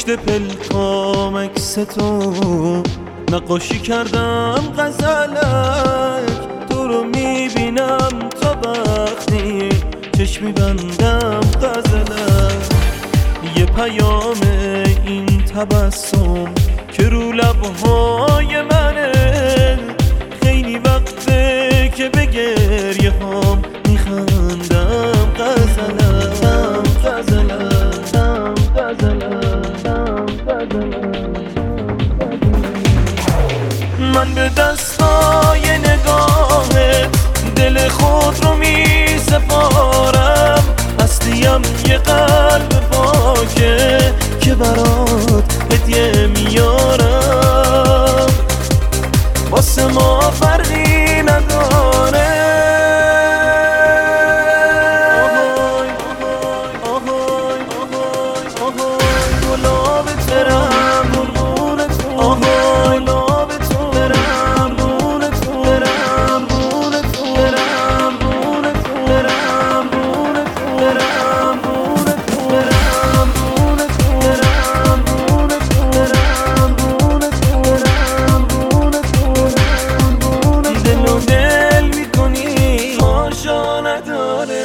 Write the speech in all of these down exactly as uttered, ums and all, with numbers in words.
پشت پلکام عکس تو نقاشی کردم غزلک، تو رو میبینم تا وقتی چشمی بندم غزلک. یه پیام این تبسم که رو لبهای منه، خیلی وقته که به گریه هام میخندم غزلم غزلم غزلم غزلم. من به دستای نگاهت دل خود رو می سپارم، هستیم یه قلب پاکه که برات هدیه میارم، واسه ما فرقی نداره. آهای آهای آهای آهای گلابت برم قربونت، آهای گلابت برم قربونت، برم قربونت، برم قربونت، برم قربونت، برم قربونت، برم قربونت، برم قربونت، برم قربونت، برم قربونت. دل و دل میکنی آشا نداره.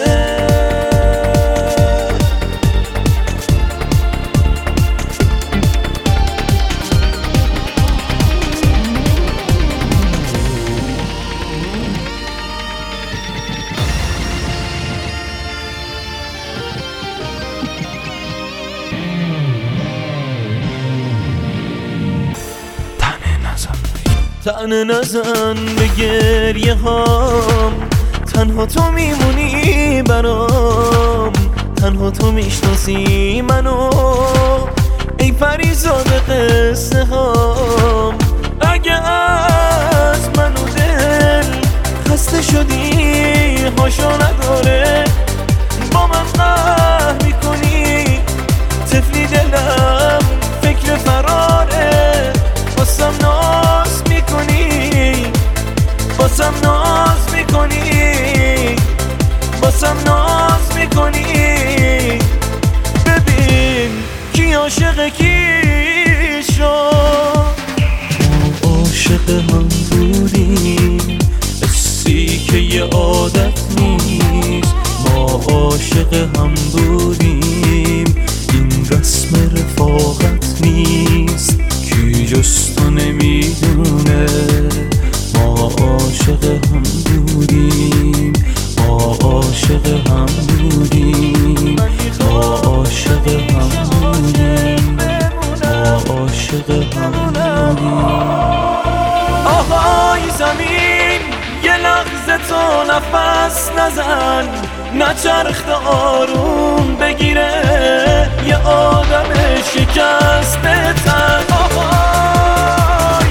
تنه نزن به گریه هام، تنها تو میمونی برام، تنها تو میشناسی منو ای پریزاد قصه هام. اگه از منو دل خسته شدی هاشو نداره، با من قهر میکنی طفلی دلم فکر فراره، واسم ناز میکنی واسم ناز میکنی واسم ناز میکنی. ببین کی عاشق کی شد، ما عاشق هم بودیم، حسی که یه عادت نیست. ما عاشق هم بودیم، این رسم رفاقت نیست. کی جز تو نمیدونه ما عاشق هم بودیم، ما عاشق هم بودیم، ما عاشق هم بودیم، ما عاشق هم بودیم. آهای زمین یه لحظه تو نفس نزن، نچرخت آروم بگیره یه آدم شکسته تن. آهای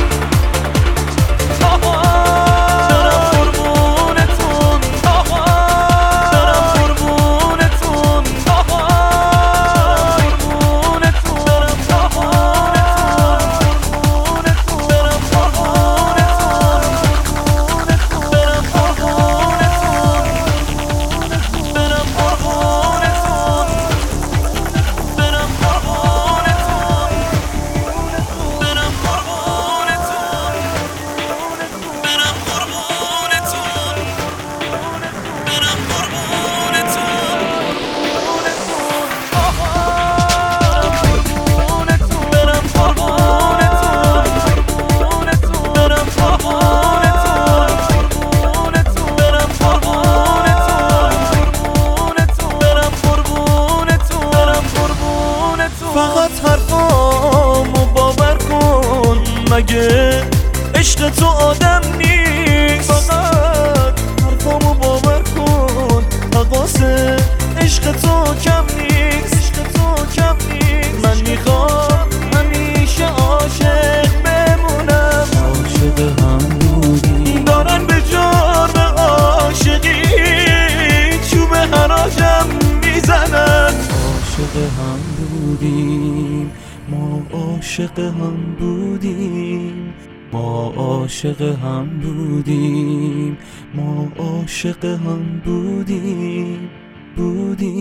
آهای دارم قربونتون، آهای دارم قربونتون، آهای قربونتون، دارم قربونتون، دارم قربونتون، دارم قربونتون، برم قربونتون، برم قربونتون، برم قربونتون، برم قربونتون، برم قربونتون، قربونتون، برم قربونتون، برم قربونتون، برم قربونتون. فقط حرفامو باور کن، مگه عشق تو آدم نیست. فقط حرفامو باور کن، حواس عشق تو کم نیست، عشق تو کم نیست. من میخوام همیشه عاشق بمونم، عاشق هم بودیم. دارن به جرم عاشقی چوب حراجم میزنن. عاشق هم بودیم، ما عاشق هم بودیم، ما عاشق هم بودیم، ما عاشق هم بودیم بودیم.